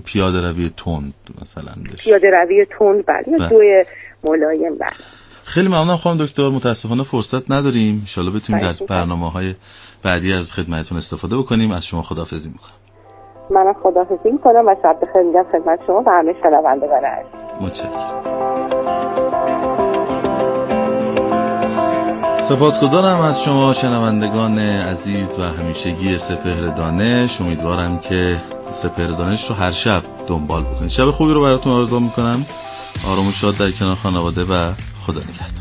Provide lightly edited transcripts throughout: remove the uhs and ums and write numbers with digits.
پیاده روی تند مثلا داشت. پیاده روی تند بله، دو ملایم بله. خیلی ممنونم خانم دکتر، متاسفانه فرصت نداریم، ان شاءالله بتونیم در برنامه‌های بعدی از خدمتتون استفاده بکنیم. از شما خداحافظی میکنم. منم خداحافظی میکنم و شب بخیر میگم خدمت شما و همه شنوندگان عزیز. متشکرم. سپاسگزارم از شما شنوندگان عزیز و همیشگی سپهر دانش. امیدوارم که سپهر دانش رو هر شب دنبال بکنید. شب خوبی رو براتون آرزو میکنم. آرام و شاد در کنار خانواده و خدا نگهدار.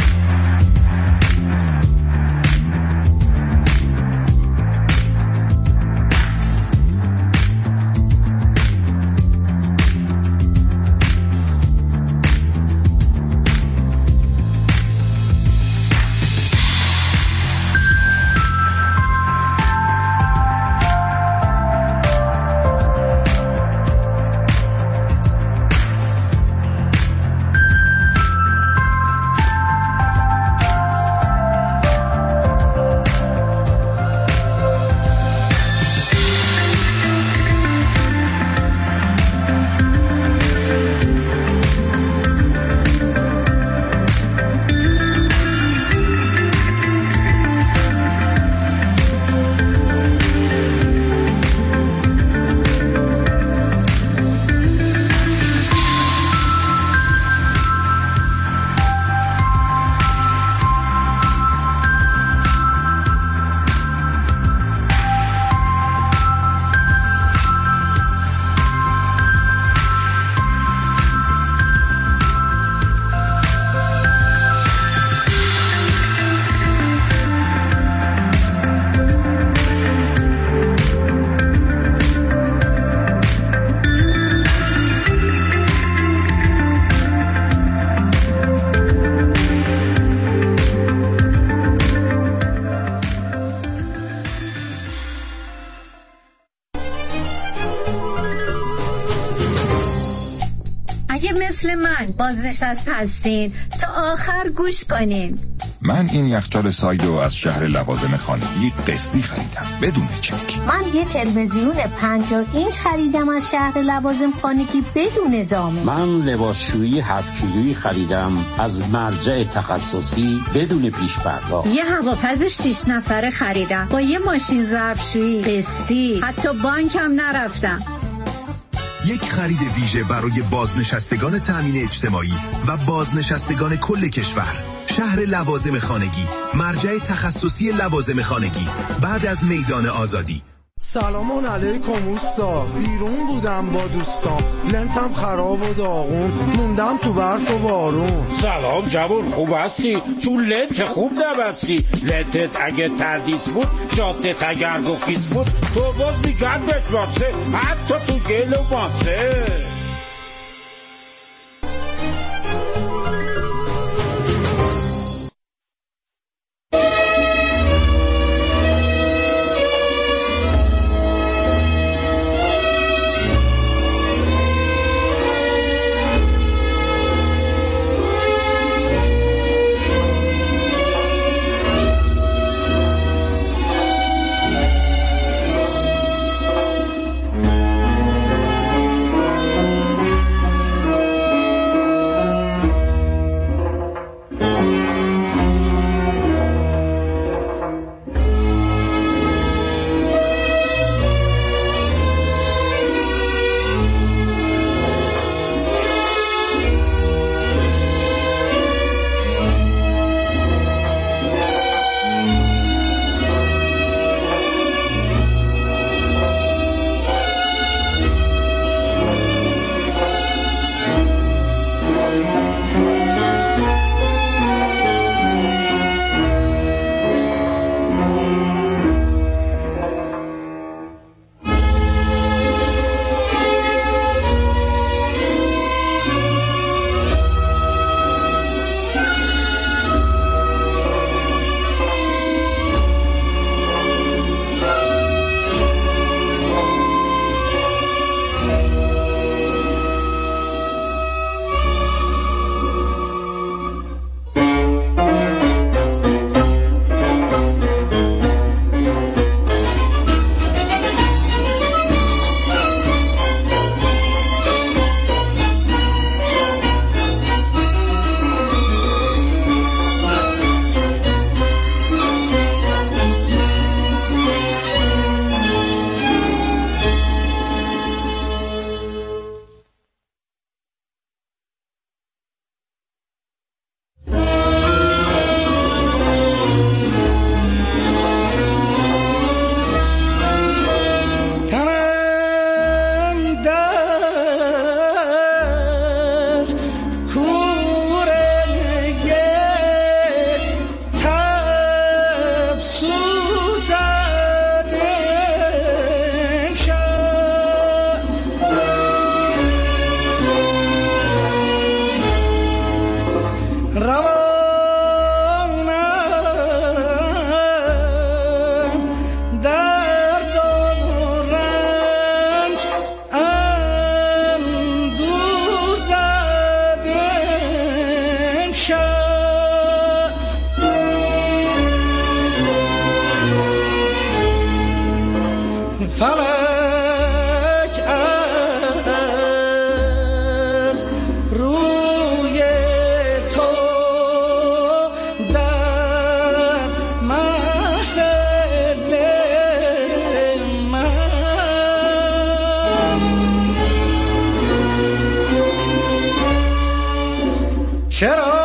مثل من بازنشسته هستین تا آخر گوش کنین. من این یخچال سایدو از شهر لوازم خانگی قسطی خریدم بدون چک. من یه تلویزیون 50 اینچ خریدم از شهر لوازم خانگی بدون زامن. من لباسشویی 7 کیلویی خریدم از مرجع تخصصی بدون پیش پرداخت. یه هواپز 6 نفره خریدم با یه ماشین ظرفشویی قسطی، حتی بانک هم نرفتم. یک خرید ویژه برای بازنشستگان تامین اجتماعی و بازنشستگان کل کشور. شهر لوازم خانگی، مرجع تخصصی لوازم خانگی، بعد از میدان آزادی. سلام علیکم اوستا، بیرون بودم با دوستام، لنتم خراب و داغون، موندم تو برف و بارون. سلام جوان، خوب هستی؟ چون لنت خوب نبستی. لنتت اگه تردیس بود، جادت اگر گفیز بود، تو باز میگن بهت واسه، حتی تو گل و ماسه. فلک از روی تو در محفل من چرا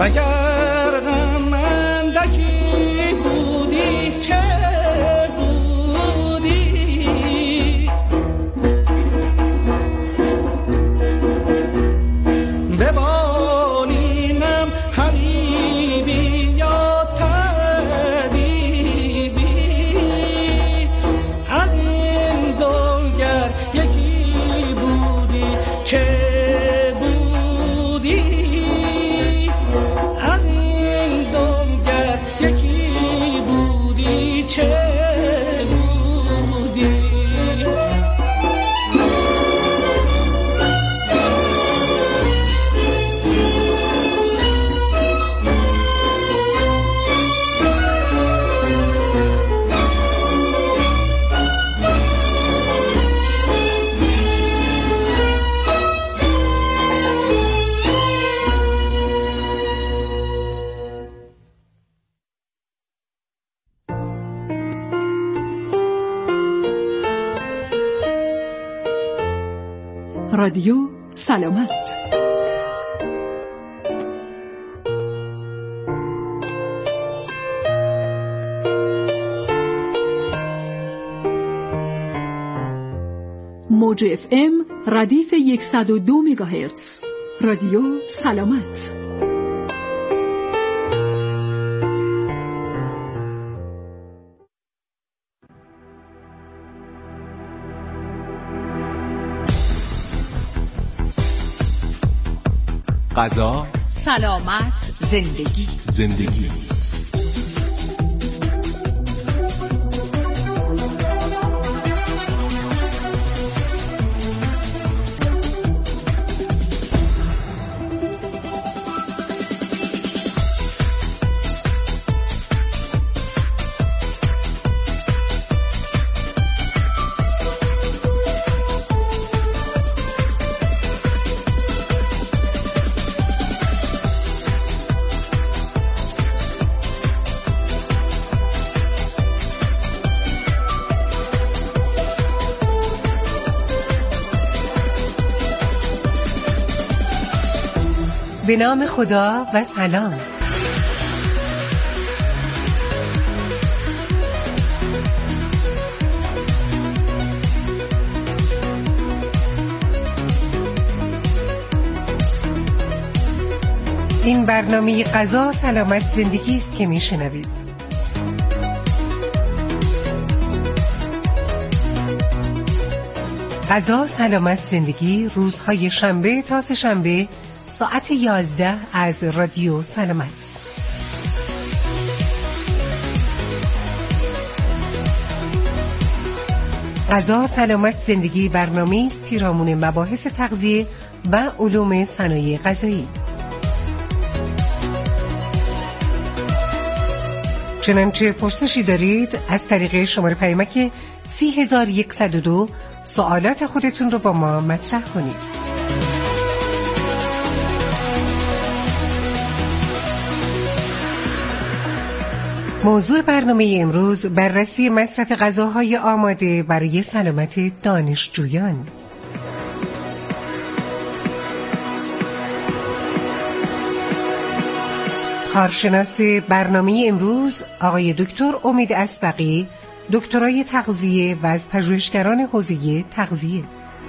وگر غم اندکی بودی چه بودی، ببالینم حبیبی یا طبیبی، از این دو گر یکی بودی چه رادیو سلامت. موج FM ردیف 102 مگاهرتز. رادیو سلامت. غذا، سلامت، زندگی. به نام خدا و سلام. این برنامه غذا، سلامت، زندگی است که میشنوید. غذا، سلامت، زندگی، روزهای شنبه تا سه شنبه ساعت 11 از رادیو سلامت. غذا، سلامت، زندگی برنامه‌ای است پیرامون مباحث تغذیه و علوم صنایع غذایی. چنانچه پرسشی دارید از طریق شماره پیامک 30102 سوالات خودتون رو با ما مطرح کنید. موضوع برنامه امروز بررسی مصرف غذاهای آماده برای سلامت دانشجویان. کارشناس برنامه امروز آقای دکتر امید اسبقی، دکترای تغذیه و از پژوهشگران حوزه تغذیه.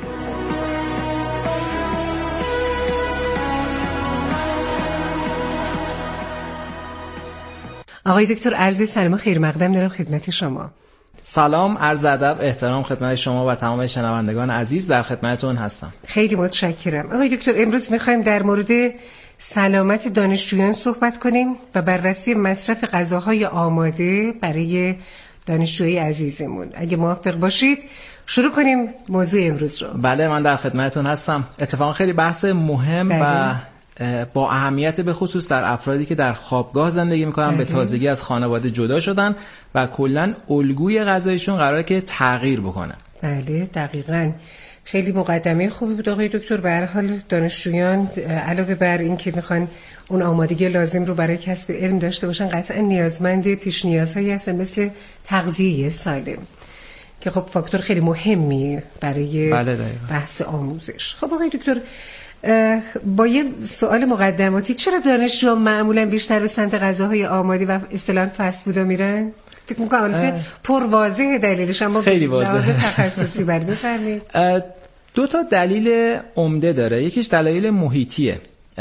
آقای دکتر، عرض سلام و خیر مقدم دارم خدمت شما. سلام، عرض ادب، احترام خدمت شما و تمام شنوندگان عزیز، در خدمتتون هستم. خیلی متشکرم. آقای دکتر، امروز می‌خوایم در مورد سلامت دانشجویان صحبت کنیم و بررسی مصرف غذاهای آماده برای دانشجوی عزیزمون. اگه موافق باشید شروع کنیم موضوع امروز رو. بله، من در خدمتتون هستم. اتفاقا خیلی بحث مهم و با اهمیت، به خصوص در افرادی که در خوابگاه زندگی میکنن، به تازگی از خانواده جدا شدن و کلا الگوی غذایشون قراره که تغییر بکنه. بله دقیقاً. خیلی مقدمه خوبی بود آقای دکتر. به هر حال دانشجویان علاوه بر این که میخوان اون آمادگی لازم رو برای کسب علم داشته باشن، قطعا نیازمند پیش نیازهایی هستن مثل تغذیه سالم که خب فاکتور خیلی مهمی برای بحث آموزش. خب آقای دکتر، با یه سوال مقدماتی، چرا دانشجوها معمولا بیشتر به سمت غذاهای آماده و اصطلاحاً فست فود میرن؟ فکر می‌کنم البته پر واضحه دلیلش، اما خیلی واضحه. لحاظ تخصصی بر بفرمایید. دو تا دلیل عمده داره. یکیش دلایل محیطیه،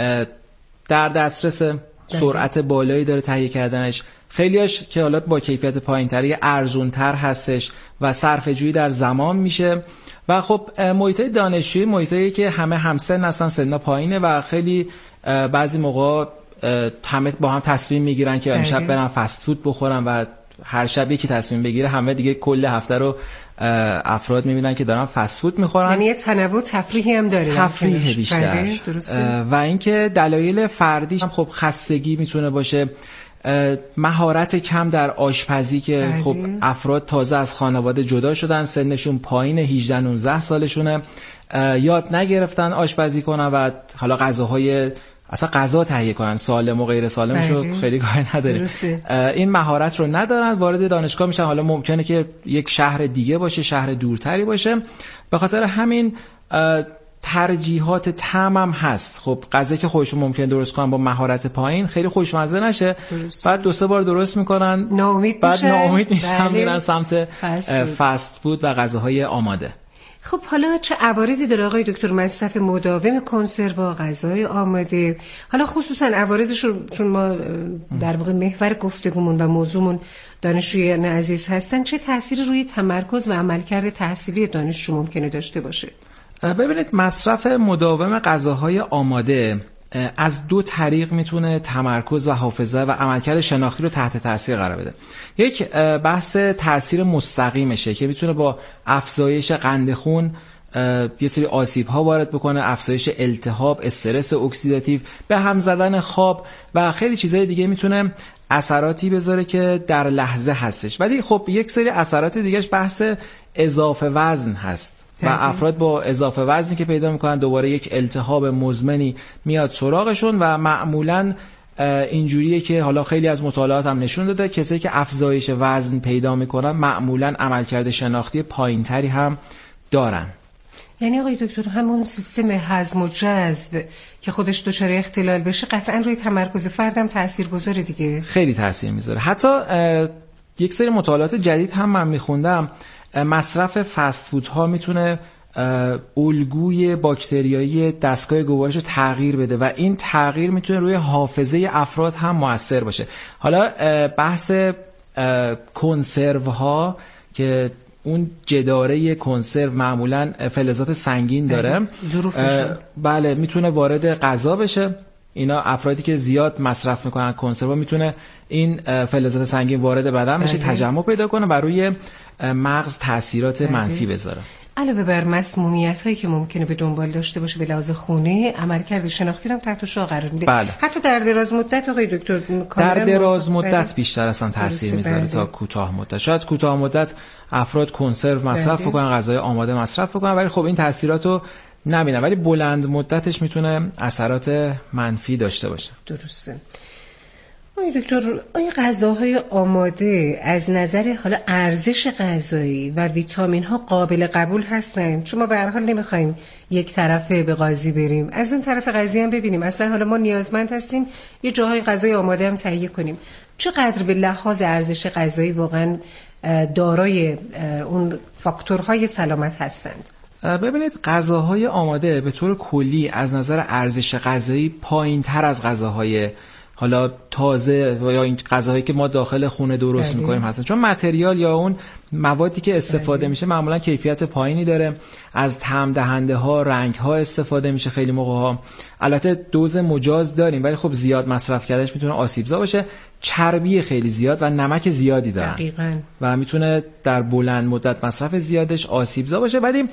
در دسترس، سرعت بالایی داره تهیه کردنش، خیلیاش که حالا با کیفیت پایین‌تری ارزان‌تر هستش و صرفه‌جویی در زمان میشه. و خب محیطای دانشجویی محیطایی که همه همسن هستن، سن‌ها پایینه و خیلی بعضی موقع همه با هم تصمیم میگیرن که امشب برن فست فود بخورن و هر شب یکی تصمیم بگیره، همه دیگه کل هفته رو افراد میبینن که دارن فست فود میخورن. یعنی یه تنوع تفریحی هم داره، تفریح بیشتر. و اینکه دلایل فردیش هم خب خستگی میتونه باشه، مهارت کم در آشپزی که خب افراد تازه از خانواده جدا شدن، سنشون پایین 18-19 سالشونه، یاد نگرفتن آشپزی کنن و حالا غذاهای اصلا غذا تهیه کنن، سالم و غیر سالمشو خیلی کاری نداریم. این مهارت رو ندارن، وارد دانشگاه میشن، حالا ممکنه که یک شهر دیگه باشه، شهر دورتری باشه، به خاطر همین ترجیحات طعم هم هست. خب غذایی که خودشون ممکن درست کنن با مهارت پایین خیلی خوشمزه نشه، بعد 2-3 بار درست میکنن، بعد ناامید میشن، میرن سمت فست فود و غذاهای آماده. خب حالا چه عوارضی داره آقای دکتر مصرف مداوم کنسرو، غذای آماده؟ حالا خصوصا عوارضش رو چون ما در واقع محور گفتگومون و موضوعمون دانشجویان عزیز هستن، چه تأثیری روی تمرکز و عملکرد تحصیلی دانشجو ممکنه داشته باشه؟ ببینید، مصرف مداوم غذاهای آماده از 2 طریق میتونه تمرکز و حافظه و عملکرد شناختی رو تحت تاثیر قرار بده. یک بحث تاثیر مستقیمشه که میتونه با افزایش قند خون یه سری آسیب ها وارد بکنه، افزایش التهاب، استرس اکسیداتیو، به هم زدن خواب و خیلی چیزهای دیگه میتونه اثراتی بذاره که در لحظه هستش. ولی خب یک سری اثرات دیگهش بحث اضافه وزن هست و افراد با اضافه وزنی که پیدا میکنن دوباره یک التهاب مزمنی میاد سراغشون و معمولاً اینجوریه که حالا خیلی از مطالعات هم نشون داده کسایی که افزایش وزن پیدا میکنن معمولاً عملکرد شناختی پایینتری هم دارن. یعنی آقای دکتر همون سیستم هضم و جذب که خودش دچار اختلال بشه قطعاً روی تمرکز فردم تاثیرگذاره دیگه. خیلی تاثیر میذاره. حتی یک سری مطالعات جدید هم من میخوندم، مصرف فست فود ها میتونه الگوی باکتریایی دستگاه گوارش رو تغییر بده و این تغییر میتونه روی حافظه افراد هم مؤثر باشه. حالا بحث کنسرو ها که اون جداره کنسرو معمولا فلزات سنگین داره، بله میتونه وارد غذا بشه. اینا افرادی که زیاد مصرف میکنن کنسرو میتونه این فلزات سنگین وارد بدن بشه، تجمع پیدا کنه و روی مغز تاثیرات منفی بذاره. علاوه بر مسمومیت هایی که ممکنه به دنبال داشته باشه به لحاظ خونه، عملکرد شناختی هم تحت شعاع قرار میده. بله. حتی در دراز مدت آقای دکتر در دراز مدت بیشتر اصلا تاثیر میذاره تا کوتاه مدت. شاید کوتاه مدت افراد کنسرو مصرف کنن، غذای آماده مصرف کنن، ولی خب این تاثیراتو نبینن، ولی بلند مدتش میتونه اثرات منفی داشته باشه. درسته. آقای دکتر، آیا غذاهای آماده از نظر حالا ارزش غذایی و ویتامین ها قابل قبول هستن؟ چون ما به هر حال نمیخوایم یک طرفه به قاضی بریم، از اون طرف قضیه هم ببینیم اصلا حالا ما نیازمند هستیم یه جاهای غذای آماده هم تهیه کنیم. چقدر به لحاظ ارزش غذایی واقعا دارای اون فاکتورهای سلامت هستند؟ ببینید، غذاهای آماده به طور کلی از نظر ارزش غذایی پایین‌تر از غذاهای حالا تازه یا این غذاهایی که ما داخل خونه درست می‌کنیم هستن، چون متریال یا اون موادی که استفاده میشه معمولا کیفیت پایینی داره، از طعم دهنده ها، رنگ ها استفاده میشه خیلی موقع ها. البته دوز مجاز داریم ولی خب زیاد مصرف کردنش میتونه آسیبزا باشه، چربی خیلی زیاد و نمک زیادی دارن دقیقاً و میتونه در بلند مدت مصرف زیادش آسیبزا باشه، ولی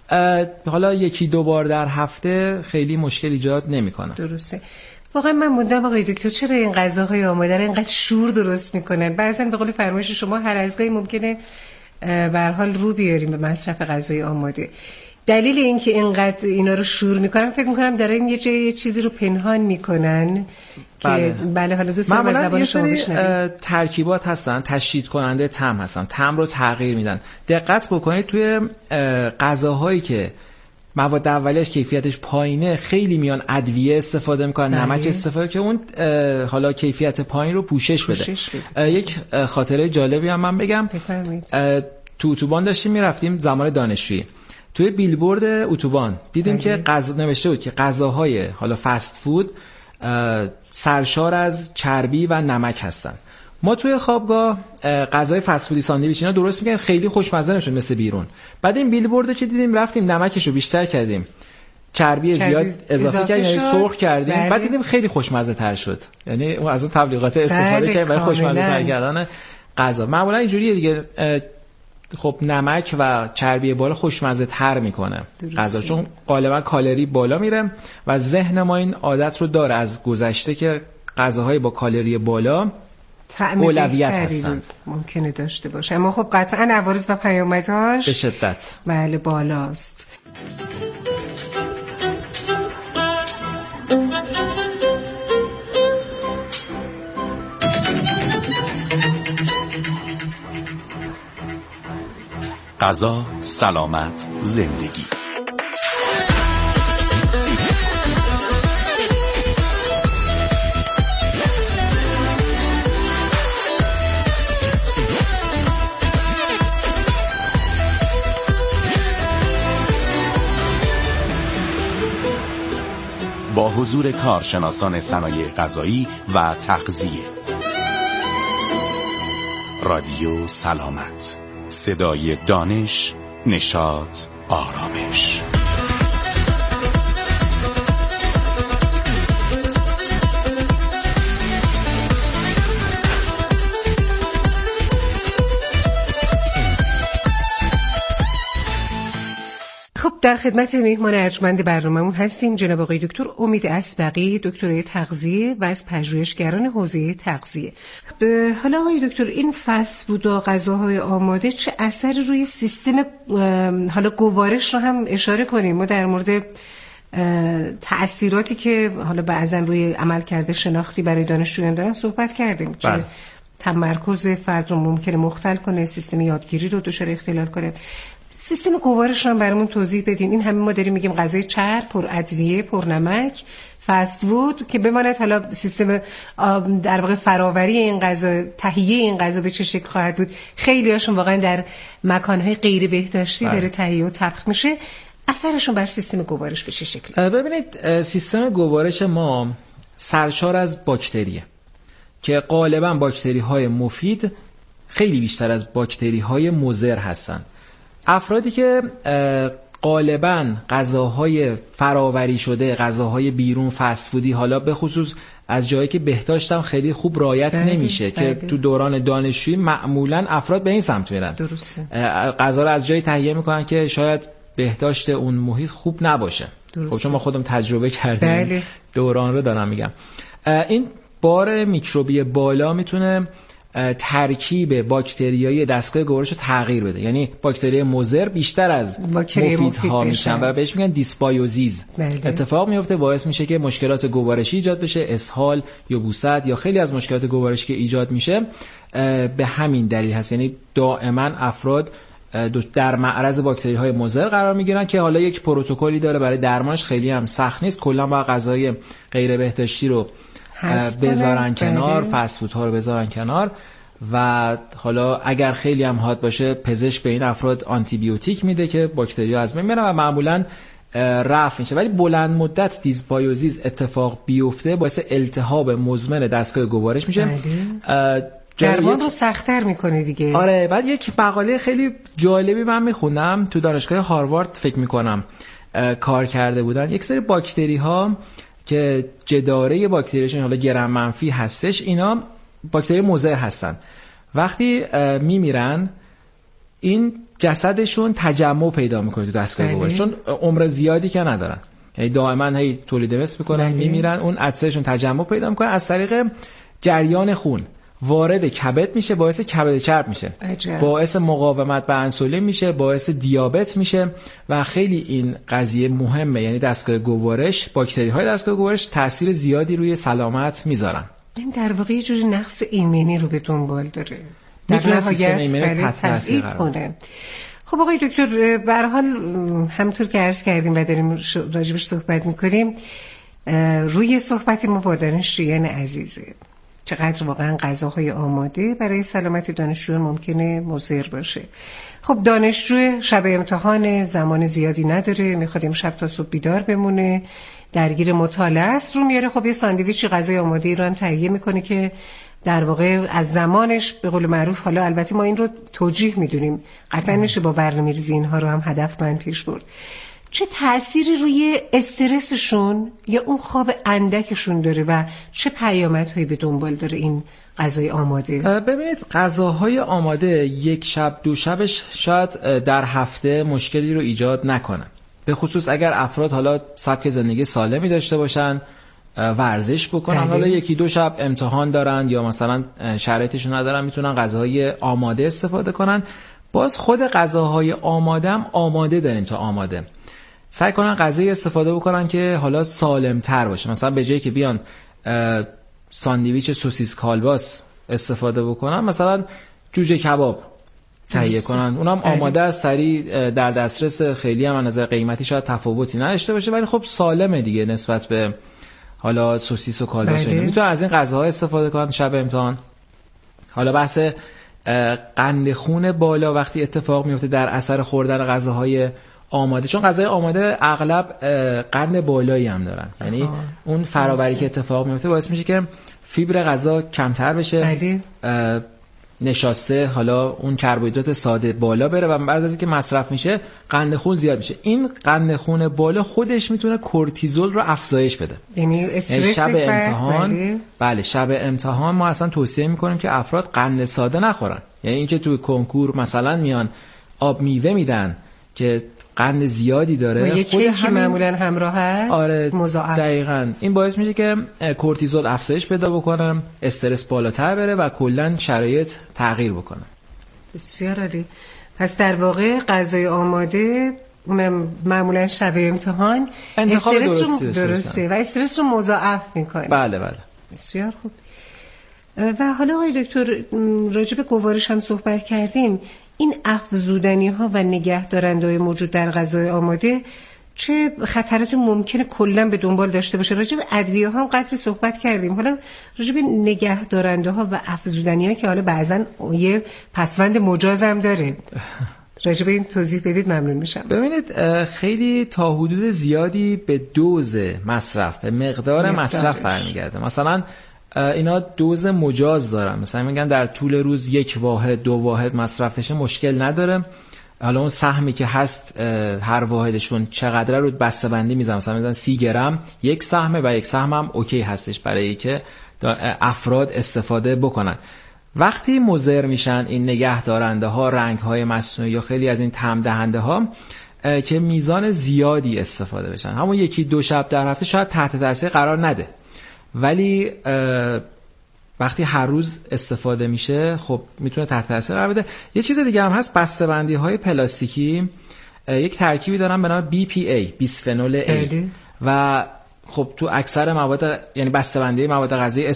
حالا 1-2 بار در هفته خیلی مشکل ایجاد نمیکنه. درسته. واقعا من موندم آقای دکتر چرا این غذاهای آماده رو اینقدر شور درست میکنن؟ بعضن به قول فرمایش شما هر از گاهی ممکنه به هر حال رو بیاریم به مصرف غذای آماده. دلیل این که اینقدر اینا رو شور میکنن فکر میکنم دارن یه چیزی رو پنهان میکنن که بله حالا دوستان از زبان شما بشنویم. ترکیبات هستن تشدید کننده طعم هستن، طعم رو تغییر میدن. دقت بکنید توی غذاهایی که مواد اولیه‌اش کیفیتش پایینه، خیلی میان ادویه استفاده میکنن، نمک استفاده که اون حالا کیفیت پایین رو پوشش بده. یک خاطره جالبی هم من بگم. تو اتوبان داشتیم میرفتیم زمان دانشجویی، توی بیلبورد اتوبان دیدیم که نوشته بود که غذاهای حالا فست فود سرشار از چربی و نمک هستن. ما توی خوابگاه غذای فست فودی ساندویچ اینا درست می‌کردیم، خیلی خوشمزه نشد مثل بیرون. بعد این بیلبوردو که دیدیم رفتیم نمکشو بیشتر کردیم، چربی زیاد اضافه کردیم، یعنی سرخ کردیم. بعد دیدیم خیلی خوشمزه تر شد. یعنی اون از اون تبلیغات استفاده کردیم برای خوشمزه تر کردن غذا. معمولا اینجوریه دیگه. خب نمک و چربی بالا خوشمزه تر میکنه غذا، چون غالبا کالری بالا میره و ذهن ما این عادت رو داره از گذشته که غذاهای با کالری بالا اولویت هستند. ممکنه داشته باشه، اما خب قطعا عوارض و پیامدهاش به شدت بله بالاست. غذا، سلامت، زندگی. با حضور کارشناسان صنایع غذایی و تغذیه. رادیو سلامت، صدای دانش، نشاط، آرامش. خب در خدمت میهمان ارجمند برنامه‌مون هستیم جناب آقای دکتر امید اسبقی، دکترای تغذیه و از پژوهشگران حوزه تغذیه. حالا آقای دکتر این فست فود و غذاهای آماده چه اثری روی سیستم حالا گوارش رو هم اشاره کنیم؟ ما در مورد تأثیراتی که حالا بعضا روی عملکرد شناختی برای دانشجویان دارن صحبت کردیم. چه تمرکز فرد رو ممکنه مختل کنه، سیستم یادگیری رو دچار اختلال کنه. سیستم گوارش رو برامون توضیح بدین. این همه ما داریم میگیم غذای چرب، پر ادویه، پر نمک، فست فود که بماند حالا سیستم در واقع فراوری این غذا، تهیه این غذا به چه شکل خواهد بود. خیلی هاشون واقعا در مکانهای غیر بهداشتی داره تهیه و طبخ میشه. اثرشون بر سیستم گوارش به چه شکل؟ ببینید سیستم گوارش ما سرشار از باکتریه که غالبا باکتری های مفید خیلی بیشتر از باکتری های مضر هستن. افرادی که غالباً غذاهای فراوری شده، غذاهای بیرون فست فودی، حالا به خصوص از جایی که بهداشت هم خیلی خوب رعایت نمیشه که تو دوران دانشجویی معمولاً افراد به این سمت میرن. درسته. غذا رو از جایی تهیه میکنن که شاید بهداشت اون محیط خوب نباشه. خب چون ما خودم تجربه کردیم دوران رو دارم میگم. این بار میکروبی بالا میتونه ترکیب باکتریایی دستگاه گوارش رو تغییر بده، یعنی باکتری مضر بیشتر از مفیدها میشن و بهش میگن دیسبایوزیز. اتفاق میفته باعث میشه که مشکلات گوارشی ایجاد بشه، اسهال یا یبوست یا خیلی از مشکلات گوارشی که ایجاد میشه به همین دلیل هست. یعنی دائما افراد در معرض باکتری های مضر قرار میگیرن که حالا یک پروتکلی داره برای درمانش، خیلی هم سخت نیست. کلا با غذای غیر بهداشتی رو بذارن کنار، فست فود ها رو بذارن کنار و حالا اگر خیلی هم حاد باشه پزشک به این افراد آنتی بیوتیک میده که باکتری ها از بین میرن و معمولا رفع میشه. ولی بلند مدت دیسبایوزیز اتفاق بیفته باعث التهاب مزمن دستگاه گوارش میشه، درمان رو سخت‌تر میکنه دیگه. آره. بعد یک مقاله خیلی جالبی من میخوندم تو دانشگاه هاروارد فکر میکنم کار کرده بودن. یک سری باکتری ها که جداره باکتریشون حالا گرم منفی هستش، اینا باکتری مضر هستن. وقتی میمیرن این جسدشون تجمع پیدا میکنه تو دستگاه گوارش، چون عمر زیادی که ندارن، یعنی دائما هی تولید مثل میکنن، میمیرن، اون عدسهشون تجمع پیدا میکنه، از طریق جریان خون وارد کبد میشه، باعث کبد چرب میشه، باعث مقاومت به انسولین میشه، باعث دیابت میشه و خیلی این قضیه مهمه. یعنی دستگاه گوارش، باکتری های دستگاه گوارش تاثیر زیادی روی سلامت میذارن. این در واقع یه جوری نقص ایمنی رو به دنبال داره، در نهایت تضعیف کنه. خب آقای دکتر، به هر حال همونطور که عرض کردیم و داریم راجبش صحبت میکنیم، روی صحبت ما با دانشجویان عزیزه چقدر واقعا غذاهای آماده برای سلامت دانشجویان ممکنه مضر باشه. خب دانشجو شب امتحان زمان زیادی نداره، میخواد امشب تا صبح بیدار بمونه، درگیر مطالعه است، رو میاره خب یه ساندویچی غذای آماده ای رو هم تهیه میکنه که در واقع از زمانش به قول معروف، حالا البته ما این رو توجیه میدونیم، قطعا میشه با برنامه‌ریزی اینها رو هم هدفمند پیش برد. چه تأثیری روی استرسشون یا اون خواب اندکشون داره و چه پیامدهایی به دنبال داره این غذای آماده؟ ببینید غذاهای آماده یک شب دو شبش شاید در هفته مشکلی رو ایجاد نکنن، به خصوص اگر افراد حالا سبک زندگی سالمی داشته باشن، ورزش بکنن، حالا یکی دو شب امتحان دارن یا مثلا شرایطشون ندارن، میتونن غذاهای آماده استفاده کنن. باز خود غذاهای آماده هم آماده داریم تا آماده، سعی کنن غذایی استفاده بکنن که حالا سالم‌تر باشه. مثلا به جایی که بیان ساندویچ سوسیس کالباس استفاده بکنن، مثلا جوجه کباب تهیه کنن، اونم آماده است، سریع در دسترس، خیلی هم از نظر قیمتی شاید تفاوتی نداشته باشه، ولی خب سالمه دیگه نسبت به حالا سوسیس و کالباس. میتونن از این غذاها استفاده کنن شب امتحان. حالا بحث قند خون بالا وقتی اتفاق میفته در اثر خوردن غذاهای آماده، چون غذای آماده اغلب قند بالایی هم دارن، یعنی اون فرآوری که اتفاق میفته باعث میشه که فیبر غذا کمتر بشه، نشاسته حالا اون کربوهیدرات ساده بالا بره و بعد از اینکه مصرف میشه قند خون زیاد میشه. این قند خون بالا خودش میتونه کورتیزول رو افزایش بده، یعنی شب امتحان. بله شب امتحان ما اصلا توصیه میکنیم که افراد قند ساده نخورن، یعنی اینکه توی کنکور مثلا میان آب میوه میدن که قند زیادی داره، و یکی که معمولا همراه هست. آره دقیقاً این باعث میشه که کورتیزول افزایش پیدا بکنه، استرس بالاتر بره و کلا شرایط تغییر بکنه. بسیار عالی. پس در واقع غذای آماده اونم معمولا شب امتحان انتخاب درسته و استرس رو مضاعف میکنه. بله بله بسیار خوب. و حالا آقای دکتر راجع به گوارش هم صحبت کردیم، این افزودنی ها و نگهدارنده های موجود در غذای آماده چه خطراتی ممکنه کلا به دنبال داشته باشه؟ راجع به ادویه ها هم قدری صحبت کردیم، حالا راجع به نگهدارنده ها و افزودنی ها که حالا بعضن یه پسوند مجاز هم داره، راجع به این توضیح بدید ممنون میشم. ببینید خیلی تا حدود زیادی به دوز مصرف، به مقدار مصرف برمیگرده. مثلا اینا دوز مجاز دارن، مثلا میگن در طول روز 1 واحد 2 واحد مصرفش مشکل نداره. حالا اون سهمی که هست هر واحدشون چقدره رو بسته‌بندی میذارن، مثلا میگن 30 گرم یک سهمه و یک سهم هم اوکی هستش برای که افراد استفاده بکنن. وقتی مضر میشن این نگه دارنده ها، رنگ های مصنوعی یا خیلی از این طعم دهنده ها که میزان زیادی استفاده بشن، همون 1-2 شب در هفته شاید تحت تاثیر قرار نده، ولی وقتی هر روز استفاده میشه خب میتونه تحت تاثیر قرار بده. یه چیز دیگه هم هست، بسته‌بندی های پلاستیکی یک ترکیبی دارن به نام BPA، بیسفنول A، و خب تو اکثر مواد، یعنی بسته‌بندی مواد غذایی